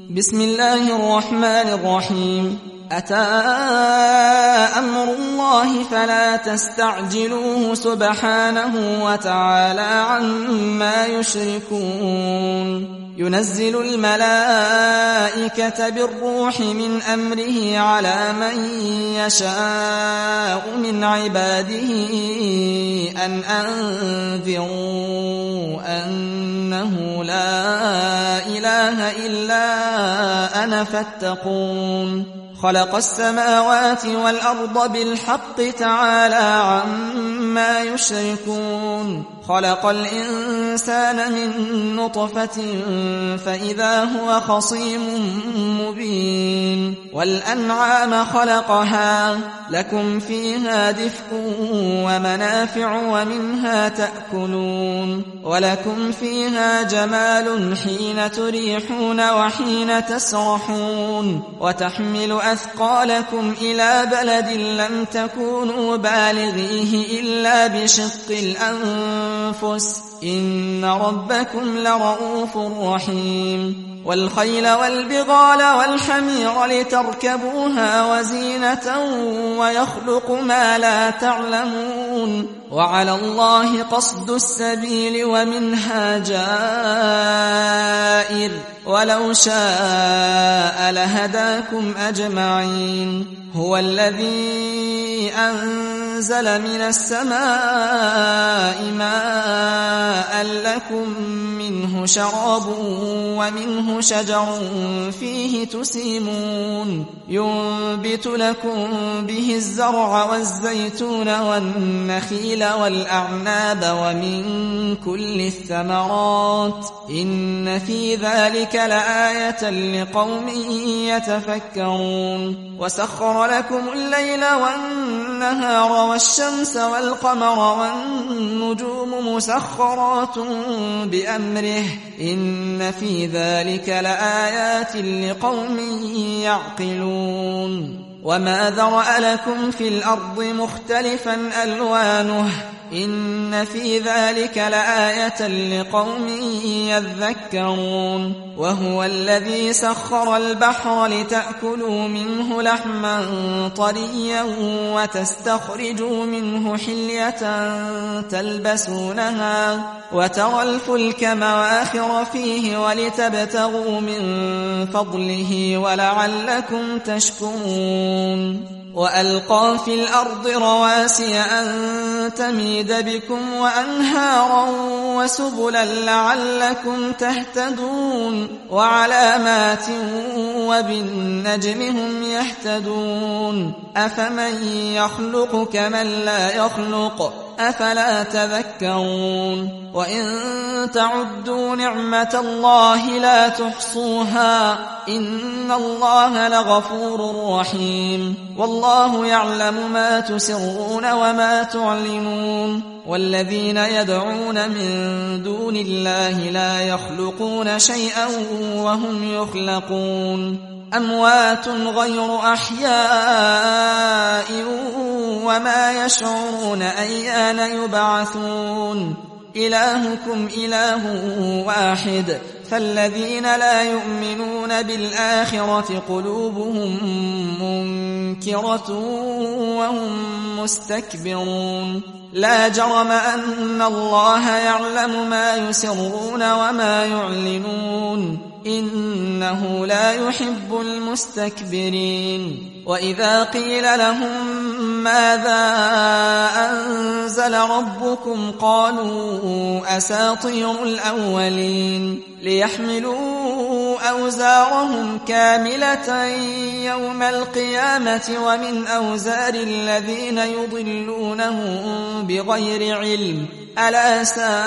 بسم الله الرحمن الرحيم. أتى أمر الله فلا تستعجلوه سبحانه وتعالى عما يشركون. ينزل الملائكة بالروح من أمره على من يشاء من عباده أن أنذروا أنه لا إله إلا أنا فاتقون. خلق السماوات والأرض بالحق تعالى عما يشركون. خلق الإنسان من نطفة فإذا هو خصيم مبين. والأنعام خلقها لكم فيها دفء ومنافع ومنها تأكلون. ولكم فيها جمال حين تريحون وحين تسرحون. وتحمل أثقالكم إلى بلد لم تكونوا بالغيه إلا بشق الأنفس إن ربكم لرؤوف رحيم. والخيل والبغال والحمير لتركبوها وزينة ويخلق ما لا تعلمون. وعلى الله قصد السبيل ومنها جائر ولو شاء لهداكم أجمعين. هو الذي أنزل من السماء ماء لكم منه شراب ومنه شجر فيه تسيمون. ينبت لكم به الزرع والزيتون والنخيل والأعناب ومن كل الثمرات إن في ذلك لآية لقوم يتفكرون. وسخر لكم الليل والنهار والشمس والقمر والنجوم مسخرات بأمره إن في ذلك لآيات لقوم يعقلون. وما ذرأ لكم في الأرض مختلفا ألوانه إن في ذلك لآية لقوم يذكرون. وهو الذي سخر البحر لتأكلوا منه لحما طريا وتستخرجوا منه حلية تلبسونها وترى الفلك مواخر فيه ولتبتغوا من فضله ولعلكم تشكرون. وألقى في الأرض رواسي أن تميد بكم وأنهارا وسبلا لعلكم تهتدون. وعلامات وبالنجم هم يهتدون. أفمن يخلق كمن لا يخلق أفلا تذكرون. وإن تعدوا نعمة الله لا تحصوها إن الله لغفور رحيم. والله يعلم ما تسرون وما تعلنون. والذين يدعون من دون الله لا يخلقون شيئا وهم يخلقون. أموات غير أحياء وما يشعرون أيان يبعثون. إلهكم إله واحد فالذين لا يؤمنون بالآخرة قلوبهم منكرة وهم مستكبرون. لا جرم أن الله يعلم ما يسرون وما يعلنون إنه لا يحب المستكبرين. وإذا قيل لهم ماذا أنزل ربكم قالوا أساطير الأولين. ليحملوا أوزارهم كاملة يوم القيامة ومن أوزار الذين يضلونهم بغير علم ألا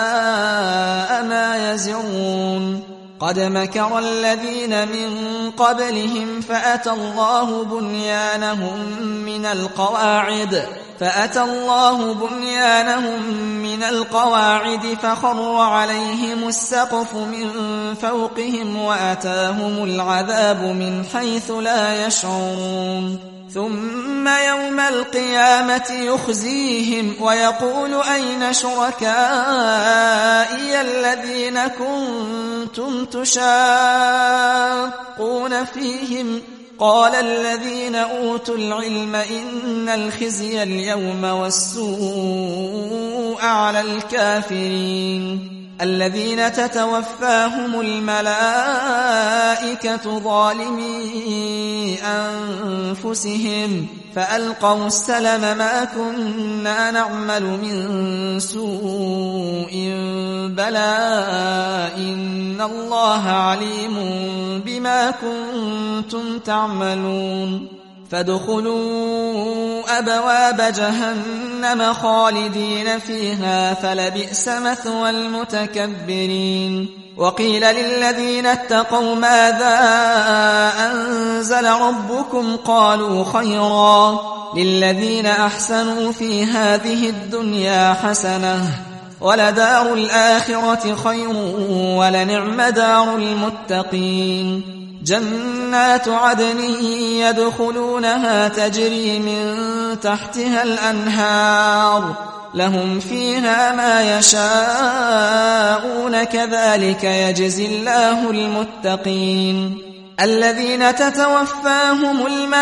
ساء ما يزرون. قد مكر الذين من قبلهم فأتى الله بنيانهم من القواعد فخر عليهم السقف من فوقهم وأتاهم العذاب من حيث لا يشعرون. ثم يوم القيامة يخزيهم ويقول أين شركائي الذين كنتم تشاقون يفسدون فيهم قال الذين أوتوا العلم إن الخزي اليوم والسوء على الكافرين الذين تتوفاهم الملائكة ظالمي أنفسهم فألقوا السلم ما كنا نعمل من سوء بلى إن الله عليم بما كنتم تعملون فادخلوا أبواب جهنم خالدين فيها فلبئس مثوى المتكبرين وقيل للذين اتقوا ماذا أنزل ربكم قالوا خيرا للذين أحسنوا في هذه الدنيا حسنة ولدار الآخرة خير ولنعم دار المتقين جنات عدن يدخلونها تجري من تحتها الأنهار لهم فيها ما يشاءون كذلك يجزي الله المتقين الذين تتوفاهم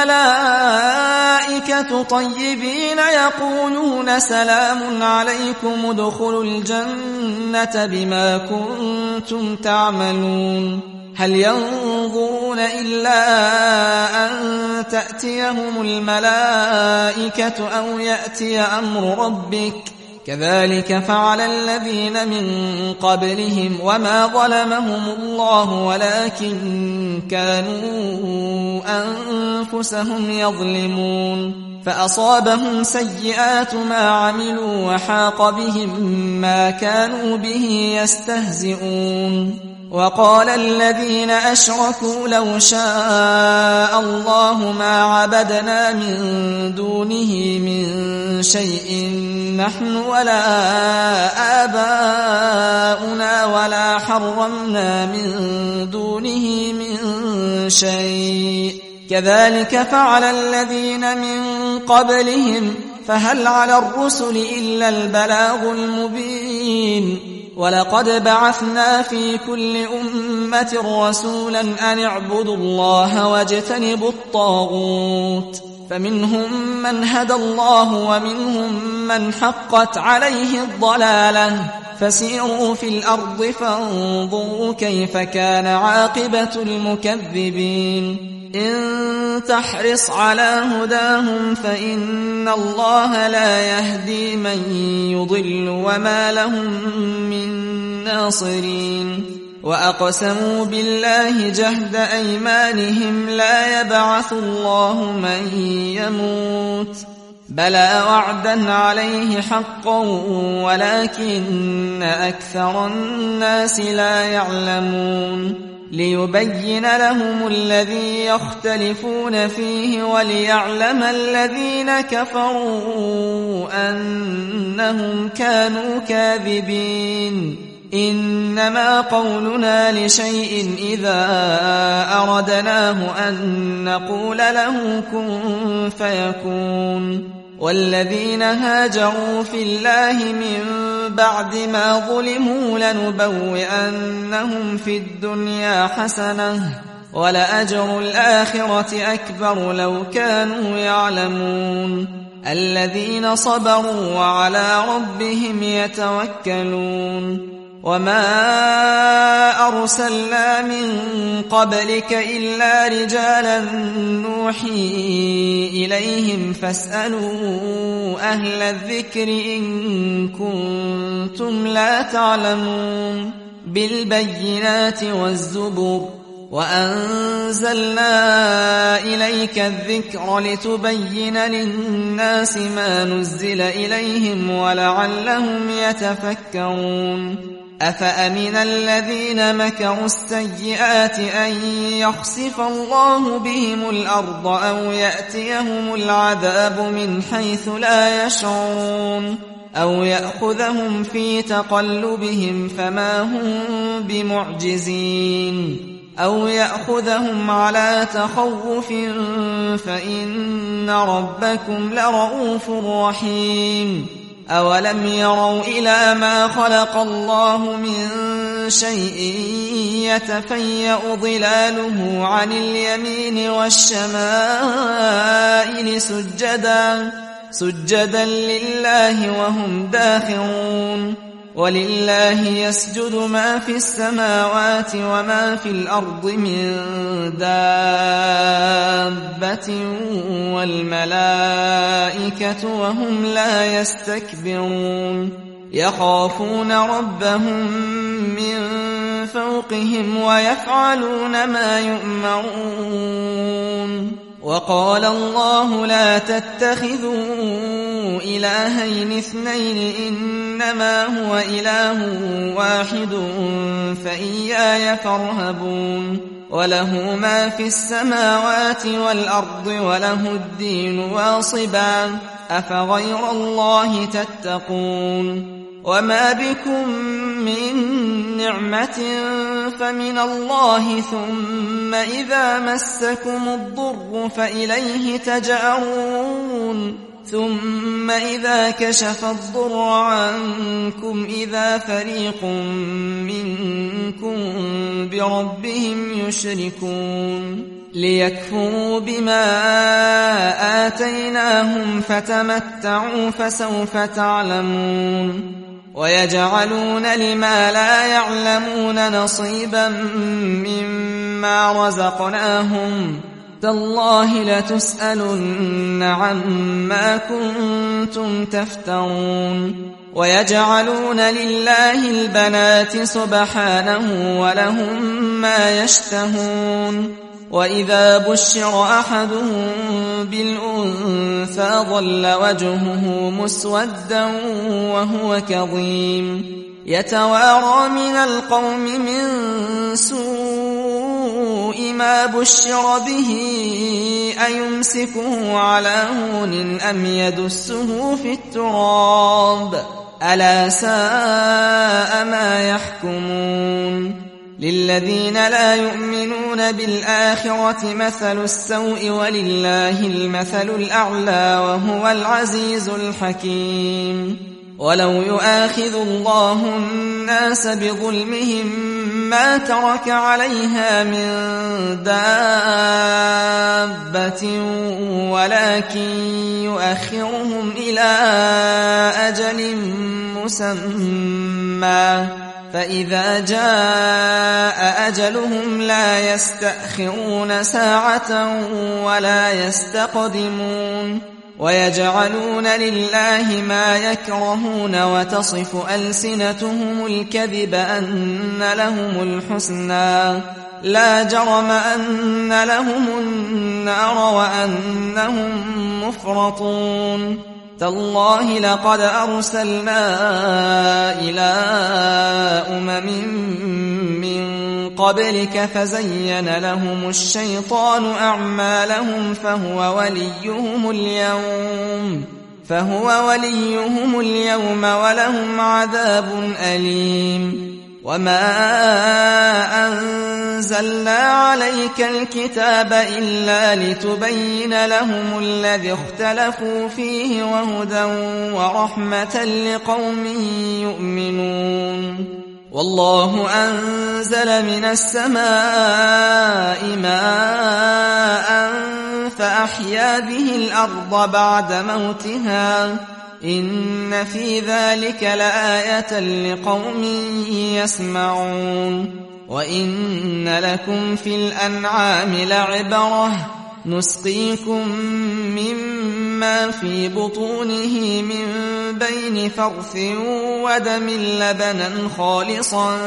الملائكة طيبين يقولون سلام عليكم ادخلوا الجنة بما كنتم تعملون هل ينظرون إلا أن تأتيهم الملائكة أو يأتي أمر ربك كذلك فعل الذين من قبلهم وما ظلمهم الله ولكن كانوا أنفسهم يظلمون فأصابهم سيئات ما عملوا وحاق بهم ما كانوا به يستهزئون وقال الذين أشركوا لو شاء الله ما عبدنا من دونه من شيء نحن ولا آباؤنا ولا حرمنا من دونه من شيء كذلك فعل الذين من قبلهم فهل على الرسل إلا البلاغ المبين ولقد بعثنا في كل أمة رسولا أن اعبدوا الله واجتنبوا الطاغوت فمنهم من هدى الله ومنهم من حقت عليه الضلالة فسيروا في الأرض فانظروا كيف كان عاقبة المكذبين إن تحرص على هداهم فإن الله لا يهدي من يضل وما لهم من ناصرين وأقسموا بالله جهد أيمانهم لا يبعث الله من يموت بلى وعدا عليه حقا ولكن أكثر الناس لا يعلمون ليبين لهم الذي يختلفون فيه وليعلم الذين كفروا أنهم كانوا كاذبين إنما قولنا لشيء إذا أردناه أن نقول له كن فيكون والذين هاجروا في الله من بعد ما ظلموا لنبوئنهم في الدنيا حسنة ولأجر الآخرة أكبر لو كانوا يعلمون الذين صبروا وعلى ربهم يتوكلون وما أرسلنا من قبلك إلا رجالا نوحي إليهم فاسألوا أهل الذكر إن كنتم لا تعلمون بالبينات والزبر وأنزلنا إليك الذكر لتبين للناس ما نزل إليهم ولعلهم يتفكرون أفأمن الذين مكروا السيئات أن يخسف الله بهم الأرض أو يأتيهم العذاب من حيث لا يشعرون أو يأخذهم في تقلبهم فما هم بمعجزين أو يأخذهم على تخوف فإن ربكم لرؤوف رحيم أولم يروا إلى ما خلق الله من شيء يتفيأ ظلاله عن اليمين والشمائل سجدا لله وهم داخرون. ولله يسجد ما في السماوات وما في الأرض من دابة والملائكة وهم لا يستكبرون يخافون ربهم من فوقهم ويفعلون ما يؤمرون. وقال الله لا تتخذوا إلهين اثنين إنما هو إله واحد فإياي فارهبون. وله ما في السماوات والأرض وله الدين واصبا أفغير الله تتقون. وما بكم من نعمة فمن الله ثم إذا مسكم الضر فإليه تجأرون. ثم إذا كشف الضر عنكم إذا فريق منكم بربهم يشركون ليكفروا بما آتيناهم فتمتعوا فسوف تعلمون. ويجعلون لما لا يعلمون نصيبا مما رزقناهم تالله لتسألن عما كنتم تفترون. ويجعلون لله البنات سبحانه ولهم ما يشتهون. وإذا بشر أحدهم بالأنثى ظل وجهه مسودا وهو كظيم يتوارى من القوم من سوء ما بشر به أيمسكه على هون أم يدسه في التراب ألا ساء ما يحكمون. للذين لا يؤمنون بالآخرة مثل السوء ولله المثل الأعلى وهو العزيز الحكيم. ولو يؤاخذ الله الناس بظلمهم ما ترك عليها من دابة ولكن يؤخرهم إلى أجل مسمى فإذا جاء أجلهم لا يستأخرون ساعة ولا يستقدمون. ويجعلون لله ما يكرهون وتصف ألسنتهم الكذب أن لهم الحسنى لا جرم أن لهم النار وأنهم مفرطون. تالله لقد أرسلنا إلى من قبلك فزين لهم الشيطان أعمالهم فهو وليهم اليوم ولهم عذاب أليم. وما أنزلنا عليك الكتاب إلا لتبين لهم الذي اختلفوا فيه وهدى ورحمة لقوم يؤمنون. والله أنزل من السماء ماء فأحيا به الأرض بعد موتها إن في ذلك لآية لقوم يسمعون. وإن لكم في الأنعام لعبرة نسقيكم مما في بطونه من بين فرث ودم لبنا خالصا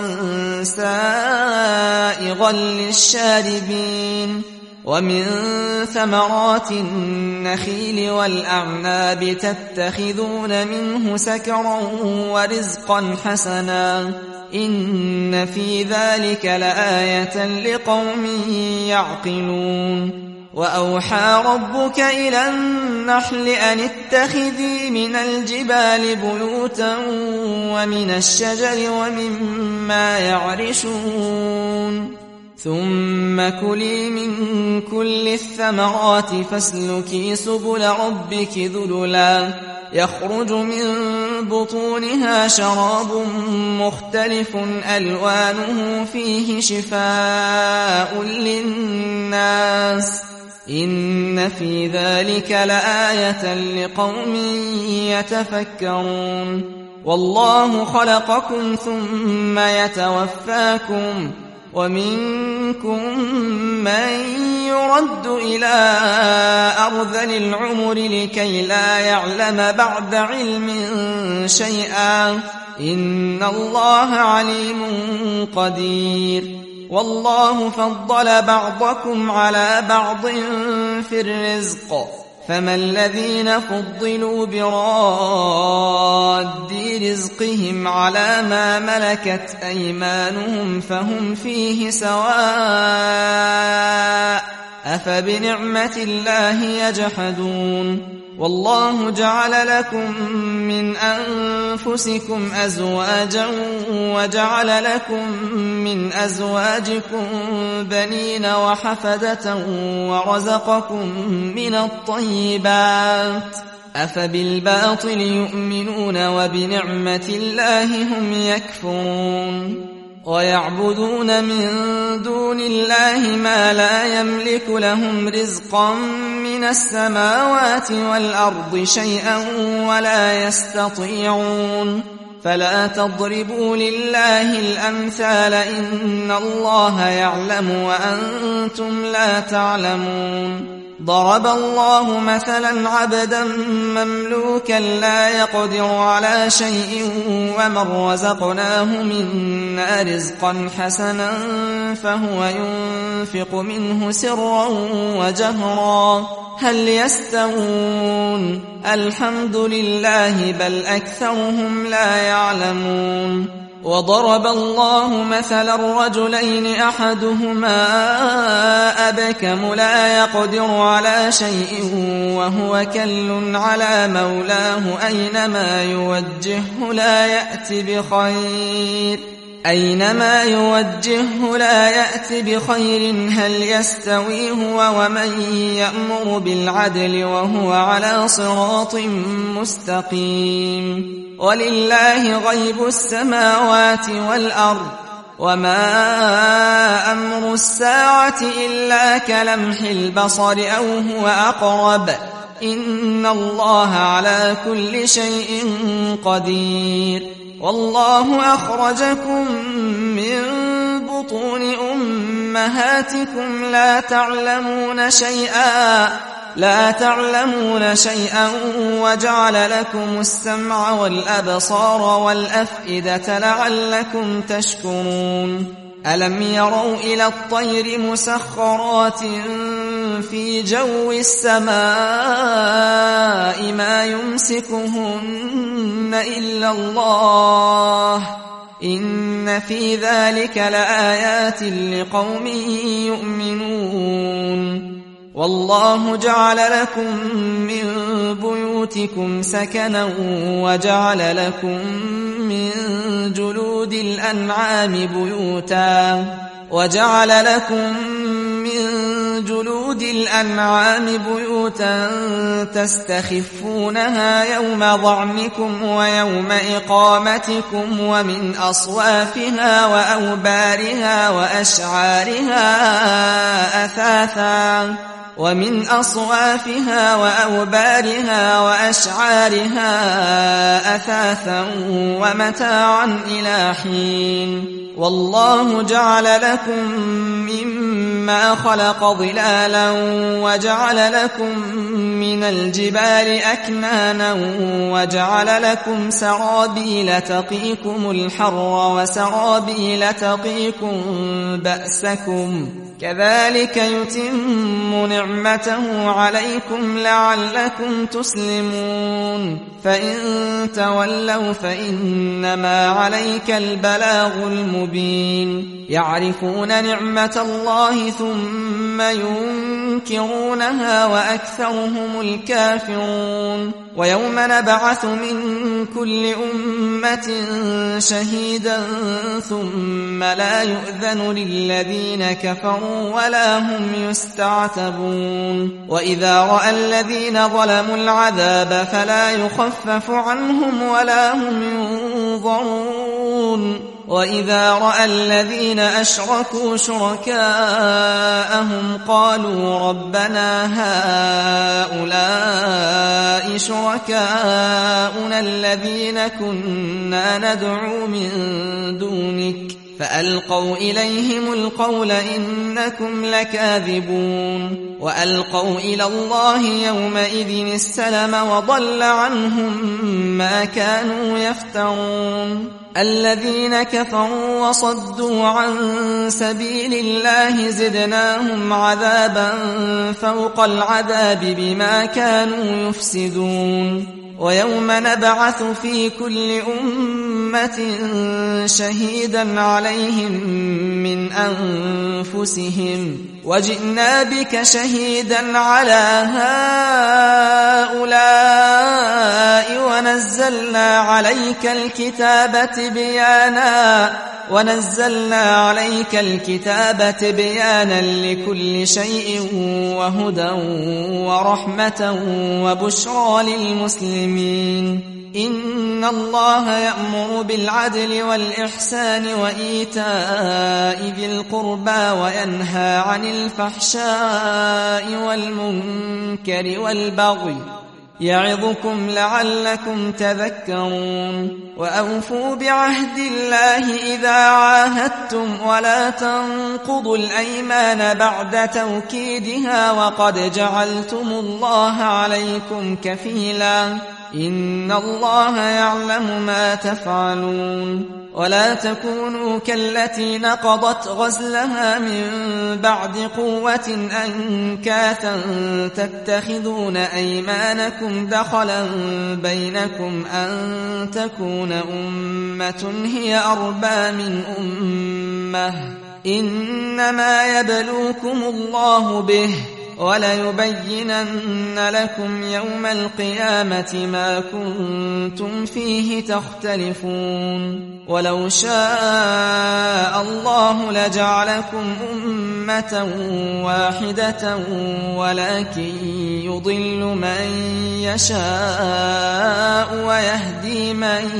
سائغا للشاربين. ومن ثمرات النخيل والأعناب تتخذون منه سكرا ورزقا حسنا إن في ذلك لآية لقوم يعقلون. وأوحى ربك إلى النحل أن اتخذي من الجبال بيوتا ومن الشجر ومما يعرشون ثم كلي من كل الثمرات فاسلكي سبل ربك ذللا يخرج من بطونها شراب مختلف ألوانه فيه شفاء للناس إن في ذلك لآية لقوم يتفكرون والله خلقكم ثم يتوفاكم ومنكم من يرد إلى أرذل العمر لكي لا يعلم بعد علم شيئا إن الله عليم قدير والله فضل بعضكم على بعض في الرزق فما الذين فضلوا براد رزقهم على ما ملكت أيمانهم فهم فيه سواء أفبنعمة الله يجحدون والله جعل لكم من أنفسكم أزواجا وجعل لكم من أزواجكم بنين وحفدة ورزقكم من الطيبات أفبالباطل يؤمنون وبنعمة الله هم يكفرون ويعبدون من دون الله ما لا يملك لهم رزقا من السماوات والأرض شيئا ولا يستطيعون فلا تضربوا لله الأمثال إن الله يعلم وأنتم لا تعلمون ضرب الله مثلا عبدا مملوكا لا يقدر على شيء ومن رزقناه منا رزقا حسنا فهو ينفق منه سرا وجهرا هل يستوون الحمد لله بل أكثرهم لا يعلمون وضرب الله مثلا رجلين أحدهما أبكم لا يقدر على شيء وهو كل على مولاه أينما يوجهه لا يأت بخير هل يستوي هو ومن يأمر بالعدل وهو على صراط مستقيم ولله غيب السماوات والأرض وما أمر الساعة إلا كلمح البصر أو هو أقرب إن الله على كل شيء قدير والله أخرجكم من بطون أمهاتكم لا تعلمون شيئا وجعل لكم السمع والأبصار والأفئدة لعلكم تشكرون ألم يروا إلى الطير مسخرات في جو السماء ما يمسكهن إلا الله إن في ذلك لآيات لقوم يؤمنون والله جعل لكم من بيوتكم سكنا وجعل لكم من جلود الأنعام بيوتا تستخفونها يوم ظعنكم ويوم إقامتكم ومن أصوافها وأوبارها وأشعارها أثاثا ومتاعا إلى حين والله جعل لكم مما خلق ظلالا وجعل لكم من الجبال أكنانا وجعل لكم سرابيل تقيكم الحر وسرابيل تقيكم بأسكم كذلك يتم نعمته عليكم لعلكم تسلمون فإن تولوا فإنما عليك البلاغ المبين يعرفون نعمة الله ثم ينكرونها وأكثرهم الكافرون ويوم نبعث من كل أمة شهيدا ثم لا يؤذن للذين كفروا ولا هم يستعتبون وإذا رأى الذين ظلموا العذاب فلا يخفف عنهم ولا هم ينظرون وإذا رأى الذين أشركوا شركاءهم قالوا ربنا هؤلاء شركاؤنا الذين كنا ندعو من دونك فألقوا إليهم القول إنكم لكاذبون وألقوا إلى الله يومئذ السلم وضل عنهم ما كانوا يفترون الذين كفروا وصدوا عن سبيل الله زدناهم عذابا فوق العذاب بما كانوا يفسدون ويوم نبعث في كل أمة شهيدا عليهم من أنفسهم وجئنا بك شهيدا على هؤلاء ونزلنا عليك الكتاب بيانا لكل شيء وهدى ورحمة وبشرى للمسلمين إن الله يأمر بالعدل والإحسان وإيتاء ذي القربى وينهى عن الفحشاء والمنكر والبغي يعظكم لعلكم تذكرون وأوفوا بعهد الله إذا عاهدتم ولا تنقضوا الأيمان بعد توكيدها وقد جعلتم الله عليكم كفيلا إن الله يعلم ما تفعلون ولا تكونوا كالتي نقضت غزلها من بعد قوة أنكاثا تتخذون أيمانكم دخلا بينكم أن تكون أمة هي أربى من أمة إنما يبلوكم الله به وليبينن لكم يوم القيامة ما كنتم فيه تختلفون ولو شاء الله لجعلكم أمة واحدة ولكن يضل من يشاء ويهدي من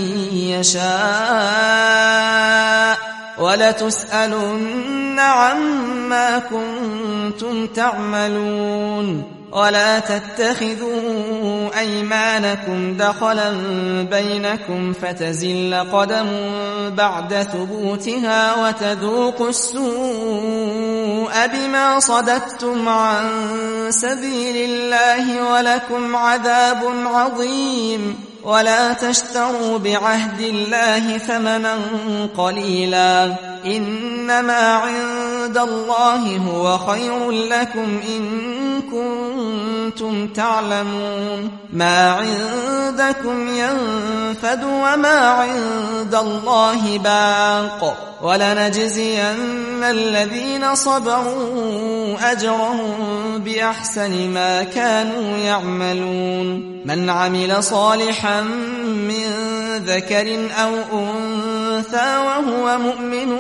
يشاء ولتسألن عما كنتم تعملون ولا تتخذوا أيمانكم دخلا بينكم فتزل قدم بعد ثبوتها وتذوقوا السوء بما صددتم عن سبيل الله ولكم عذاب عظيم ولا تشتروا بعهد الله ثمنا قليلا إنما عند الله هو خير لكم إن كنتم تعلمون ما عندكم ينفد وما عند الله باق ولنجزين الذين صبروا أجرهم بأحسن ما كانوا يعملون من عمل صالحا من ذكر أو أنثى وهو مؤمن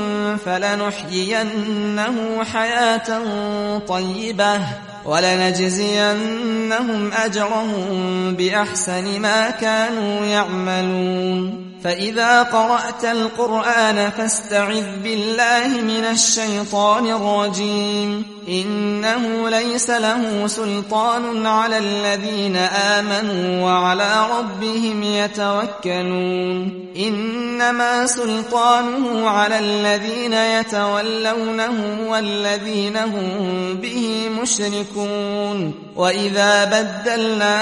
فلنحيينه حياة طيبة ولنجزينهم أجرهم بأحسن ما كانوا يعملون فإذا قرأت القرآن فاستعذ بالله من الشيطان الرجيم إنه ليس له سلطان على الذين آمنوا وعلى ربهم يتوكلون إنما سلطانه على الذين يتولونه والذين هم به مشركون وإذا بدلنا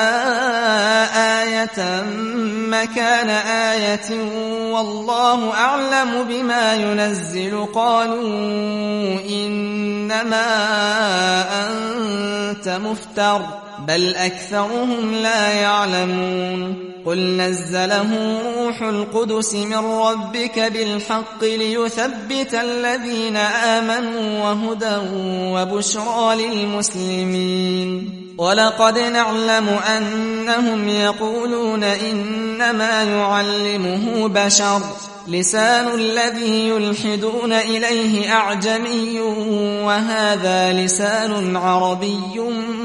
آية مكان آية والله أعلم بما ينزل قالوا إنما أنت مفتر بل أكثرهم لا يعلمون قل نزله روح القدس من ربك بالحق ليثبت الذين آمنوا وهدى وبشرى للمسلمين ولقد نعلم أنهم يقولون إنما يعلمه بشر لسان الذي يلحدون إليه أعجمي وهذا لسان عربي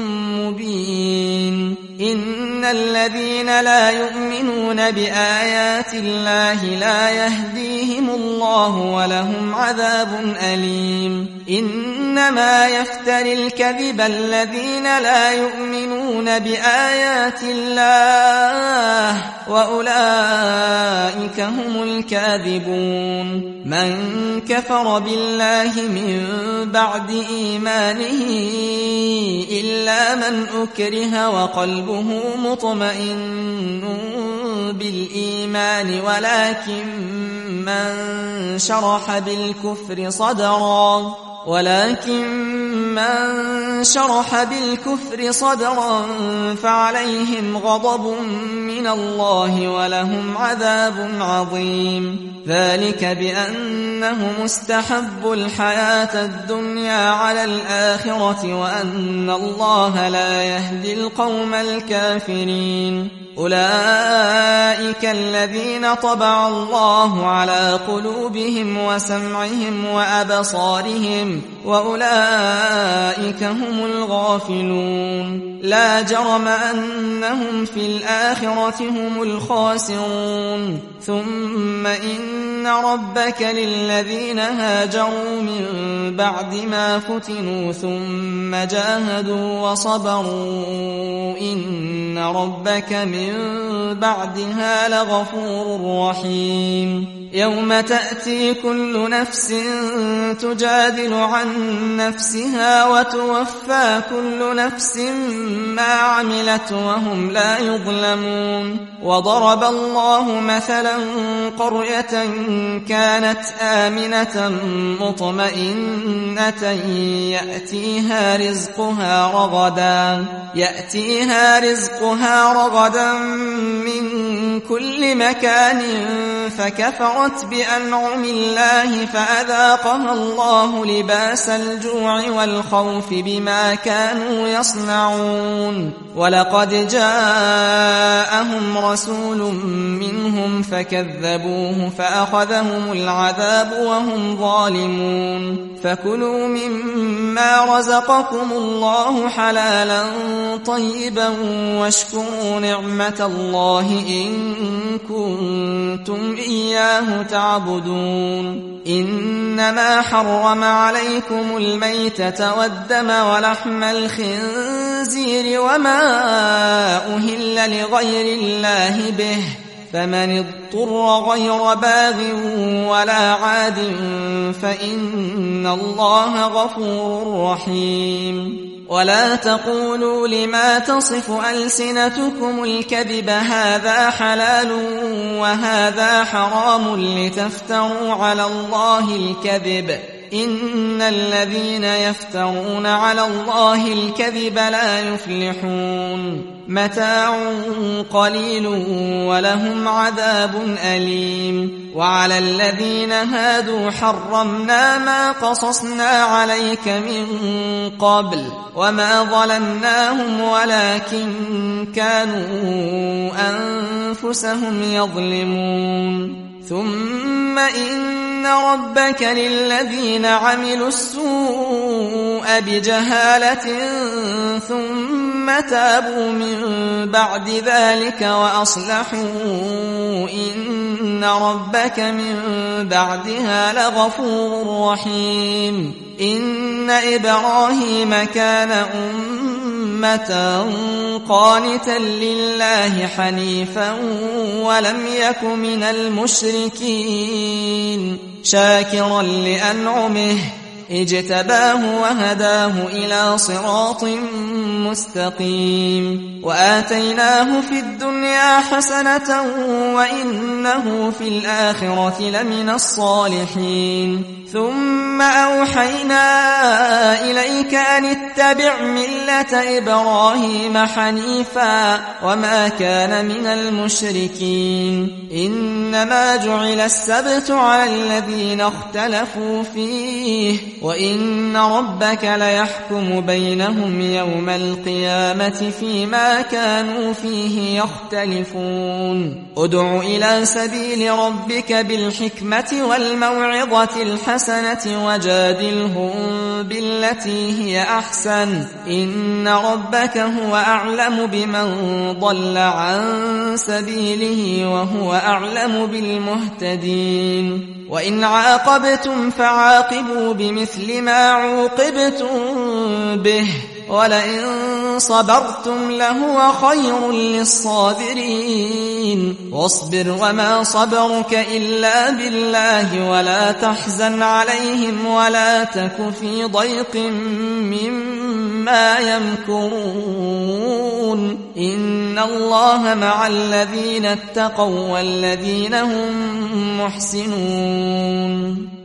مبين إن الذين لا يؤمنون بآيات الله لا يهديهم الله ولهم عذاب أليم إنما يفتري الكذب الذين لا يؤمنون بآيات الله وأولئك هم الكاذبون من كفر بالله من بعد إيمانه إلا من أكره وقلبه مطمئن بالإيمان ولكن من شرح بالكفر صدرا فعليهم غضب من الله ولهم عذاب عظيم ذلك بأنه مستحب الحياة الدنيا على الآخرة وأن الله لا يهدي القوم الكافرين أولئك الذين طبع الله على قلوبهم وسمعهم وأبصارهم وأولئك هم الغافلون لا جرم أنهم في الآخرة هم الخاسرون ثم إن ربك للذين هاجروا من بعد ما فتنوا ثم جاهدوا وصبروا إن ربك من بعدها لغفور رحيم يوم تأتي كل نفس تجادل عن نفسها وتوفى كل نفس ما عملت وهم لا يظلمون وضرب الله مثلا قرية كانت آمنة مطمئنة يأتيها رزقها رغدا من كل مكان فكفرت بأنعم الله فأذاقها الله لباس الجوع والخوف بما كانوا يصنعون ولقد جاءهم رسول منهم فكذبوه فأخذهم العذاب وهم ظالمون فكلوا مما رزقكم الله حلالا طيبا واشكروا نعمة الله إن كنتم إياه تعبدون إنما حرم عليكم الميتة والدم ولحم الخنزير وما أهل لغير الله به فمن اضطر غير باغ ولا عاد فإن الله غفور رحيم ولا تقولوا لما تصف ألسنتكم الكذب هذا حلال وهذا حرام لتفتروا على الله الكذب إن الذين يفترون على الله الكذب لا يفلحون متاع قليل ولهم عذاب أليم وعلى الذين هادوا حرمنا ما قصصنا عليك من قبل وما ظلمناهم ولكن كانوا أنفسهم يظلمون ثم إن ربك للذين عملوا السوء بجهالة ثم تابوا من بعد ذلك وأصلحوا إن ربك من بعدها لغفور رحيم إن إبراهيم كان أمة قانتا لله حنيفا ولم يك من المشركين شاكرا لأنعمه اجتباه وهداه إلى صراط مستقيم وآتيناه في الدنيا حسنة وإنه في الآخرة لمن الصالحين ثم أوحينا إليك أن اتبع ملة إبراهيم حنيفا وما كان من المشركين إنما جعل السبت على الذين اختلفوا فيه وإن ربك ليحكم بينهم يوم القيامة فيما كانوا فيه يختلفون ادع إلى سبيل ربك بالحكمة والموعظة الحسنة وجادلهم بالتي هي أحسن إن ربك هو أعلم بمن ضل عن سبيله وهو أعلم بالمهتدين وإن عاقبتم فعاقبوا بمثل ما عوقبتم به ولئن صبرتم لهو خير للصابرين واصبر وما صبرك إلا بالله ولا تحزن عليهم ولا تك في ضيق مما يمكرون إن الله مع الذين اتقوا والذين هم محسنون